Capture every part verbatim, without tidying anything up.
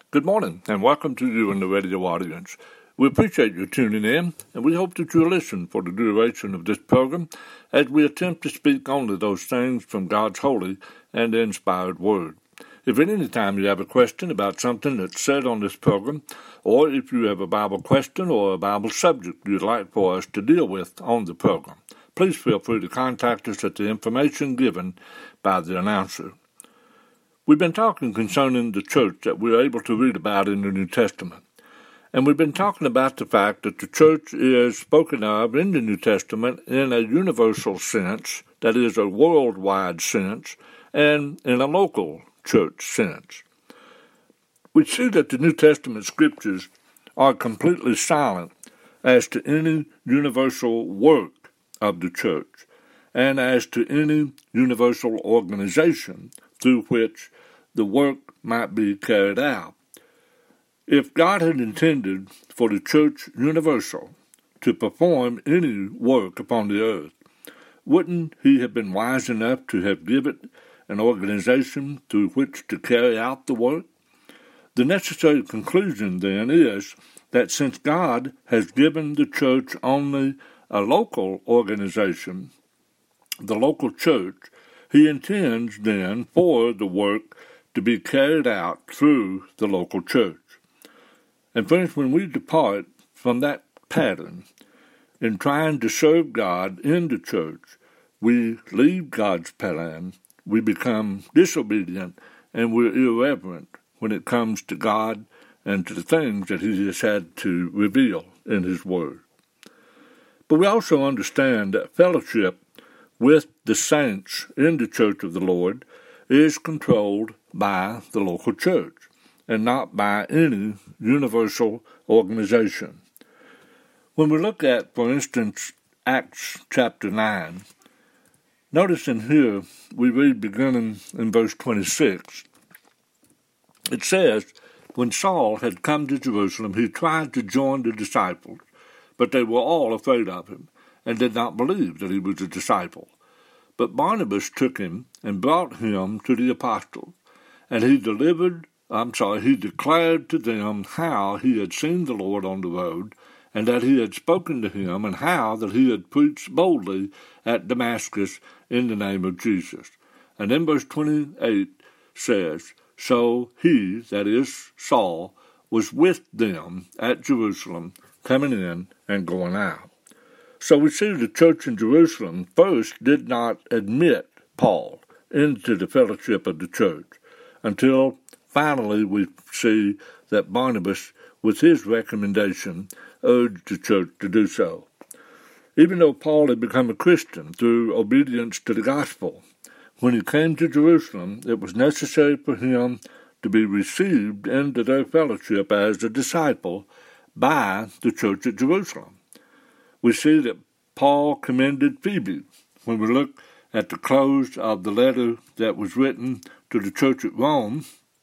Good morning, and welcome to you and the radio audience. We appreciate you tuning in, and we hope that you'll listen for the duration of this program as we attempt to speak only those things from God's holy and inspired Word. If at any time you have a question about something that's said on this program, or if you have a Bible question or a Bible subject you'd like for us to deal with on the program, please feel free to contact us at the information given by the announcer. We've been talking concerning the church that we're able to read about in the New Testament. And we've been talking about the fact that the church is spoken of in the New Testament in a universal sense, that is, a worldwide sense, and in a local church sense. We see that the New Testament scriptures are completely silent as to any universal work of the church and as to any universal organization through which the work might be carried out. If God had intended for the church universal to perform any work upon the earth, wouldn't he have been wise enough to have given an organization through which to carry out the work? The necessary conclusion, then, is that since God has given the church only a local organization, the local church, he intends, then, for the work to be carried out through the local church. And friends, when we depart from that pattern in trying to serve God in the church, we leave God's plan, we become disobedient, and we're irreverent when it comes to God and to the things that he has had to reveal in his word. But we also understand that fellowship with the saints in the church of the Lord is controlled by the local church and not by any universal organization. When we look at, for instance, Acts chapter nine, notice in here we read beginning in verse twenty-six, it says, "When Saul had come to Jerusalem, he tried to join the disciples, but they were all afraid of him, and did not believe that he was a disciple. But Barnabas took him and brought him to the apostles, and he delivered, I'm sorry, he declared to them how he had seen the Lord on the road, and that he had spoken to him, and how that he had preached boldly at Damascus in the name of Jesus." And then verse twenty-eight says, "So he," that is Saul, "was with them at Jerusalem, coming in and going out." So we see the church in Jerusalem first did not admit Paul into the fellowship of the church until finally we see that Barnabas, with his recommendation, urged the church to do so. Even though Paul had become a Christian through obedience to the gospel, when he came to Jerusalem, it was necessary for him to be received into their fellowship as a disciple by the church at Jerusalem. We see that Paul commended Phoebe when we look at the close of the letter that was written to the church at Rome.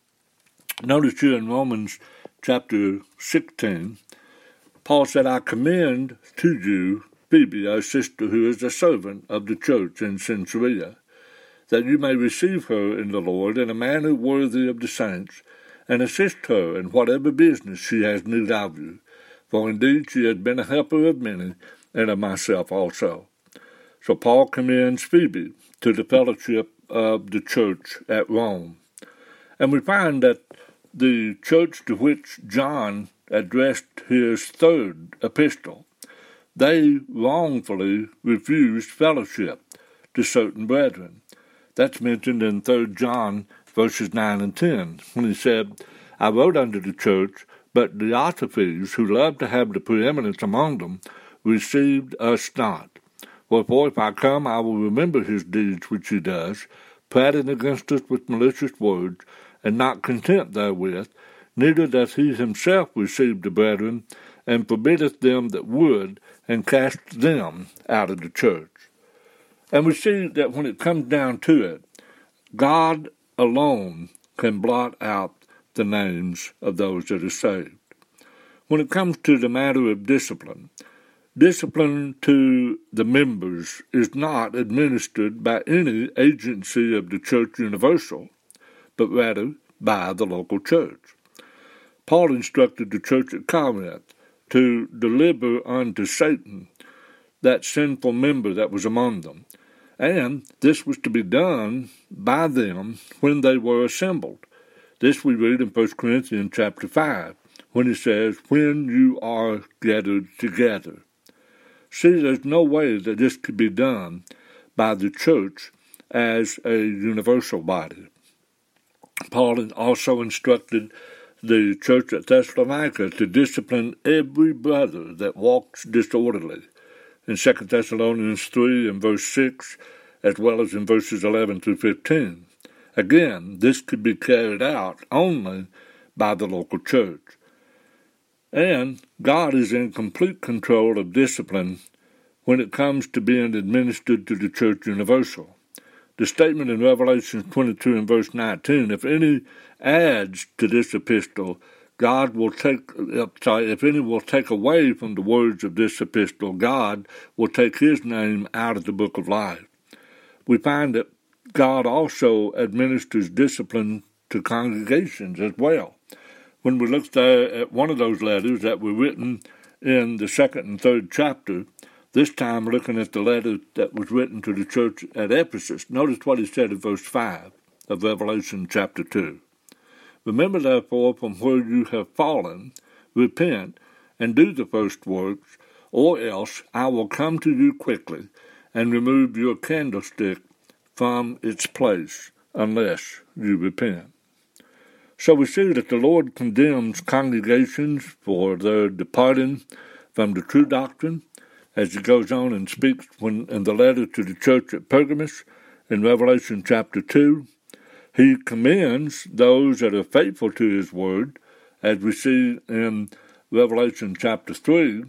Notice here in Romans chapter sixteen, Paul said, "I commend to you Phoebe, our sister, who is a servant of the church in Cenchrea, that you may receive her in the Lord in a manner worthy of the saints, and assist her in whatever business she has need of you. For indeed she has been a helper of many, and of myself also." So Paul commends Phoebe to the fellowship of the church at Rome. And we find that the church to which John addressed his third epistle, they wrongfully refused fellowship to certain brethren. That's mentioned in Third John verses nine and ten, when he said, "I wrote unto the church, but Diotrephes, who loved to have the preeminence among them, received us not. Wherefore, if I come, I will remember his deeds which he does, prating against us with malicious words, and not content therewith, neither doth he himself receive the brethren, and forbiddeth them that would, and casteth them out of the church." And we see that when it comes down to it, God alone can blot out the names of those that are saved. When it comes to the matter of discipline, discipline to the members is not administered by any agency of the Church Universal, but rather by the local church. Paul instructed the church at Corinth to deliver unto Satan that sinful member that was among them, and this was to be done by them when they were assembled. This we read in First Corinthians chapter five, when it says, when you are gathered together. See, there's no way that this could be done by the church as a universal body. Paul also instructed the church at Thessalonica to discipline every brother that walks disorderly, in Second Thessalonians three and verse six, as well as in verses eleven through fifteen. Again, this could be carried out only by the local church. And God is in complete control of discipline when it comes to being administered to the church universal. The statement in Revelation twenty-two and verse nineteen, if any adds to this epistle, God will take, sorry, if any will take away from the words of this epistle, God will take his name out of the book of life. We find that God also administers discipline to congregations as well. When we look there at one of those letters that were written in the second and third chapter, this time looking at the letter that was written to the church at Ephesus, notice what he said in verse five of Revelation chapter two. Remember, therefore, from where you have fallen, repent, and do the first works, or else I will come to you quickly, and remove your candlestick from its place, unless you repent. So we see that the Lord condemns congregations for their departing from the true doctrine, as he goes on and speaks when in the letter to the church at Pergamos in Revelation chapter two. He commends those that are faithful to his word, as we see in Revelation chapter three,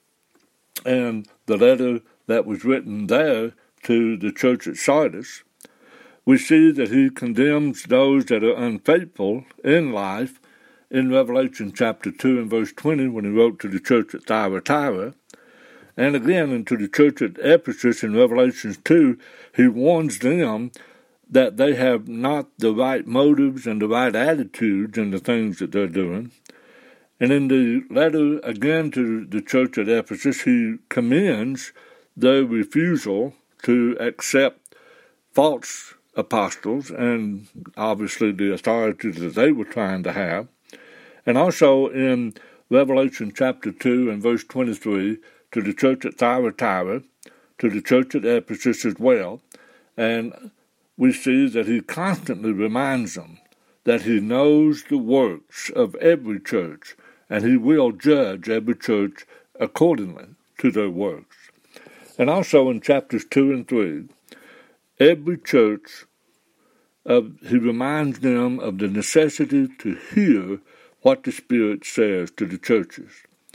and the letter that was written there to the church at Sardis. We see that he condemns those that are unfaithful in life in Revelation chapter two and verse twenty, when he wrote to the church at Thyatira. And again, into the church at Ephesus in Revelation two, he warns them that they have not the right motives and the right attitudes in the things that they're doing. And in the letter again to the church at Ephesus, he commends their refusal to accept false apostles and obviously the authority that they were trying to have. And also in Revelation chapter two and verse twenty-three, to the church at Thyatira, to the church at Ephesus as well, and we see that he constantly reminds them that he knows the works of every church, and he will judge every church accordingly to their works. And also in chapters two and three, every church, uh, he reminds them of the necessity to hear what the Spirit says to the churches,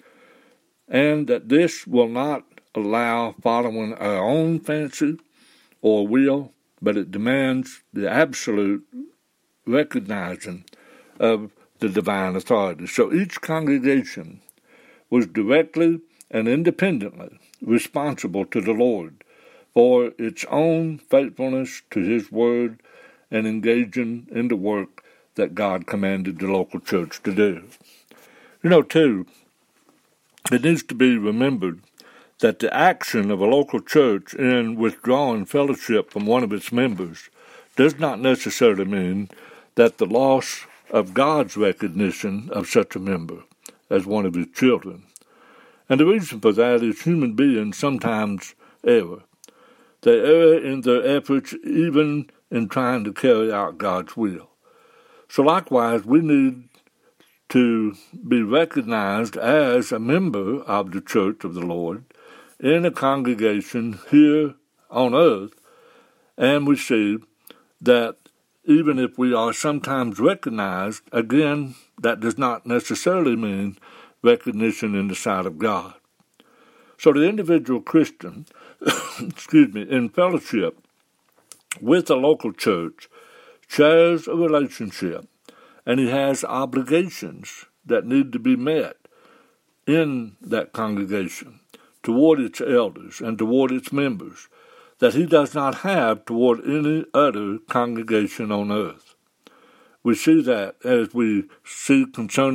and that this will not allow following our own fancy or will, but it demands the absolute recognizing of the divine authority. So each congregation was directly and independently responsible to the Lord for its own faithfulness to his word and engaging in the work that God commanded the local church to do. You know, too, it needs to be remembered that the action of a local church in withdrawing fellowship from one of its members does not necessarily mean that the loss of God's recognition of such a member as one of his children. And the reason for that is human beings sometimes err. They err in their efforts even in trying to carry out God's will. So likewise, we need to be recognized as a member of the church of the Lord in a congregation here on earth, and we see that even if we are sometimes recognized, again, that does not necessarily mean recognition in the sight of God. So the individual Christian, excuse me, in fellowship with a local church shares a relationship, and he has obligations that need to be met in that congregation toward its elders and toward its members that he does not have toward any other congregation on earth. We see that as we see concerning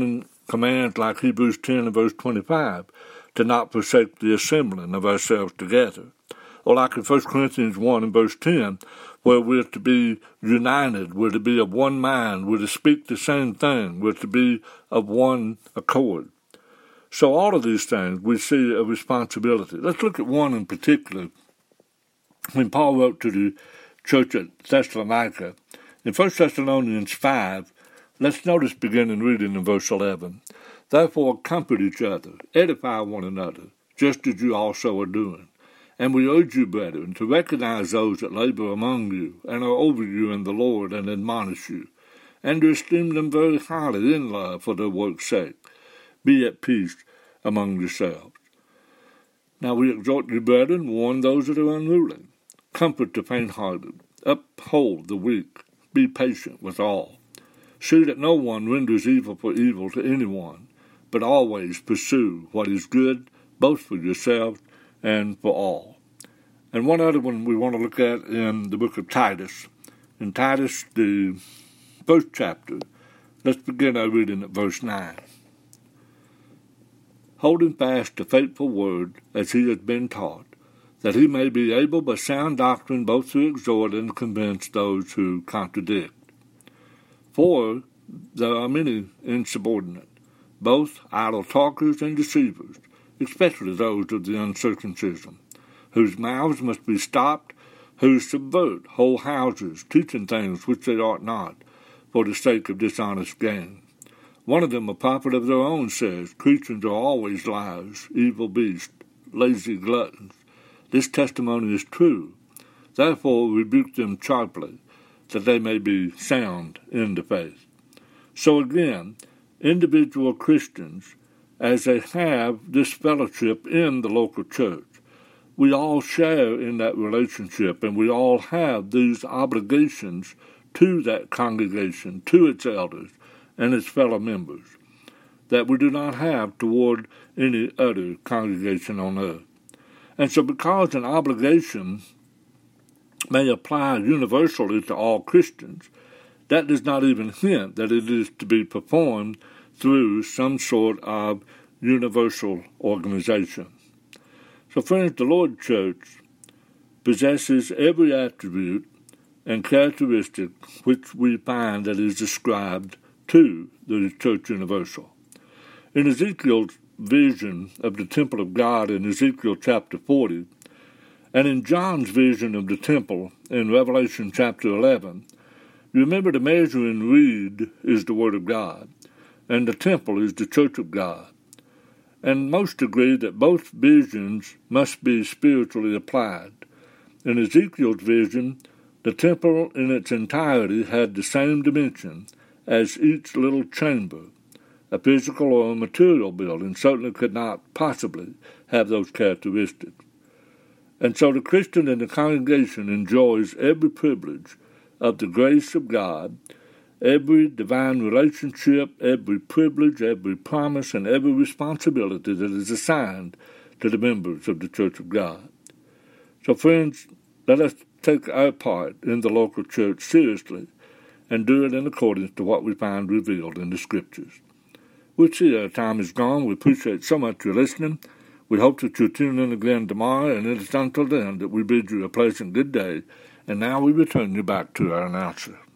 commands like Hebrews ten and verse twenty-five to not forsake the assembling of ourselves together. Or like in First Corinthians one and verse ten, where we're to be united, we're to be of one mind, we're to speak the same thing, we're to be of one accord. So all of these things we see a responsibility. Let's look at one in particular. When Paul wrote to the church at Thessalonica, in First Thessalonians five, let's notice beginning reading in verse eleven. Therefore comfort each other, edify one another, just as you also are doing. And we urge you, brethren, to recognize those that labor among you and are over you in the Lord and admonish you, and to esteem them very highly in love for their work's sake. Be at peace among yourselves. Now we exhort you, brethren, warn those that are unruly, comfort the faint-hearted, uphold the weak, be patient with all. See that no one renders evil for evil to anyone, but always pursue what is good, both for yourselves and for all. And one other one we want to look at in the book of Titus. In Titus, the first chapter, let's begin our reading at verse nine. Holding fast the faithful word as he has been taught, that he may be able by sound doctrine both to exhort and convince those who contradict. For there are many insubordinate, both idle talkers and deceivers, especially those of the uncircumcision, whose mouths must be stopped, who subvert whole houses, teaching things which they ought not, for the sake of dishonest gain. One of them, a prophet of their own, says, Christians are always liars, evil beasts, lazy gluttons. This testimony is true. Therefore rebuke them sharply, that they may be sound in the faith. So again, individual Christians, as they have this fellowship in the local church, we all share in that relationship, and we all have these obligations to that congregation, to its elders, and its fellow members, that we do not have toward any other congregation on earth. And so because an obligation may apply universally to all Christians, that does not even hint that it is to be performed through some sort of universal organization. So friends, the Lord Church possesses every attribute and characteristic which we find that is described to the Church Universal. In Ezekiel's vision of the temple of God in Ezekiel chapter forty, and in John's vision of the temple in Revelation chapter eleven, remember the measuring reed is the Word of God, and the temple is the Church of God. And most agree that both visions must be spiritually applied. In Ezekiel's vision, the temple in its entirety had the same dimension as each little chamber. A physical or a material building certainly could not possibly have those characteristics. And so the Christian in the congregation enjoys every privilege of the grace of God, every divine relationship, every privilege, every promise, and every responsibility that is assigned to the members of the Church of God. So friends, let us take our part in the local church seriously and do it in accordance to what we find revealed in the Scriptures. We see our time is gone. We appreciate so much your listening. We hope that you'll tune in again tomorrow, and it is until then that we bid you a pleasant good day. And now we return you back to our announcer.